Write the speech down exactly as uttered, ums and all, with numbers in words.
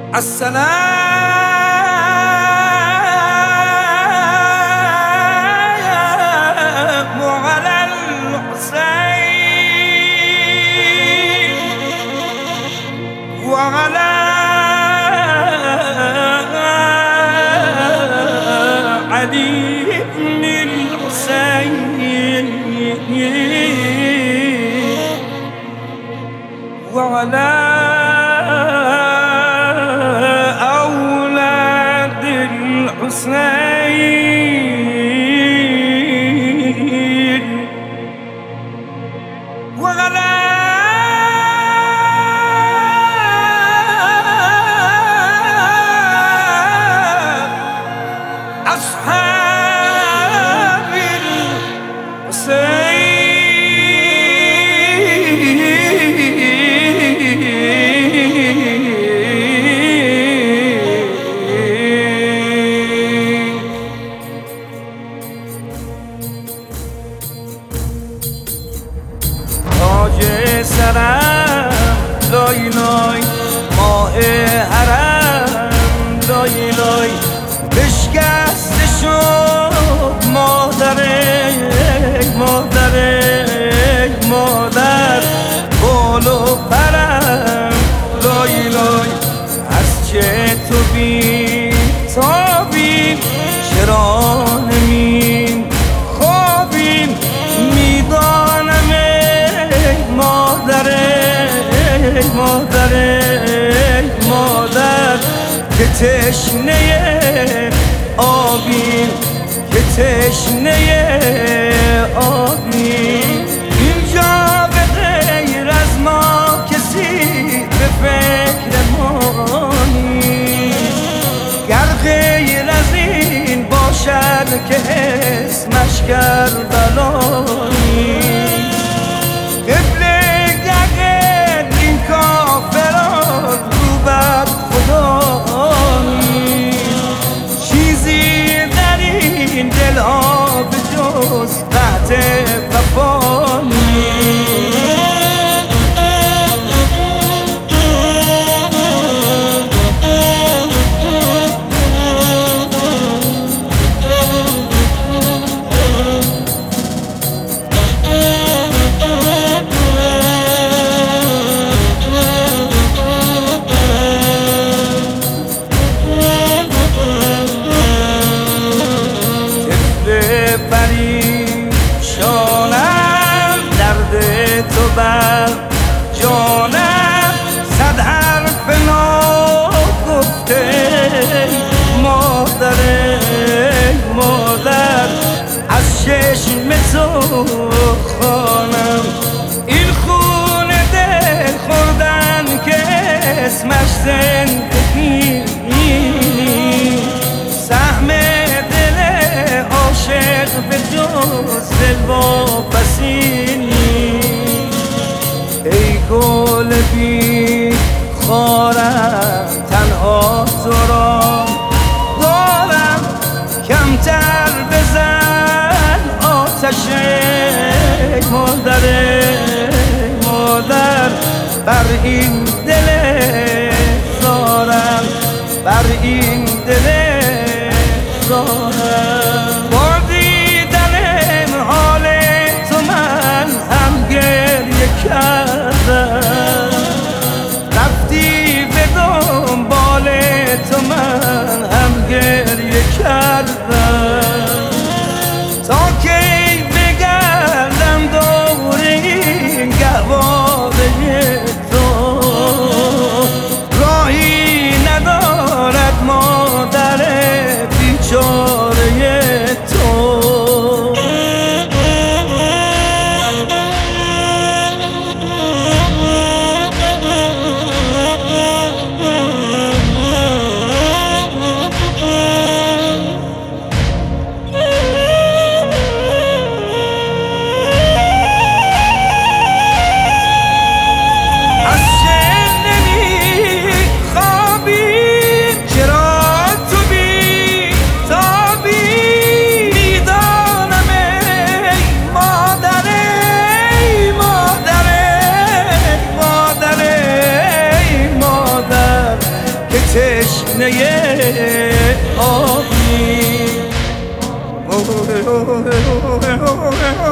السلام على الحسين وعلى علي بن الحسين وعلى أولاد الحسين وعلى أصحاب الحسين تاج سرم لای لای ماه حرم لای لای بشکسته شد مادر مادر مادر بال و پرم لای لای از چه تو بی تابین چرا نمی خوابین میدانم مادر مادر مادر که تشنه آبی که تشنه آبی اینجا به غیر از ما کسی به فکر ما نیست گر غیر از این باشد که اسمش کربلا نیست دلها به جز قطع وفا پریشانم درد تو بر جانم صد حرف ناگفته مادر مادر از چشم تو خوانم این خون دل خوردن که اسمش زندگی سهم عاشق به جز دل واپسی ای گل بی خارم تنها تو را دارم کمتر بزن آتش مادر مادر بر این دل زارم بر این دل زارم رفتی به دنبال تو من هم گریه کردم تا کی بگردم دور این گهواره تو راهی ندارد مادر بیچاره تشنه آبی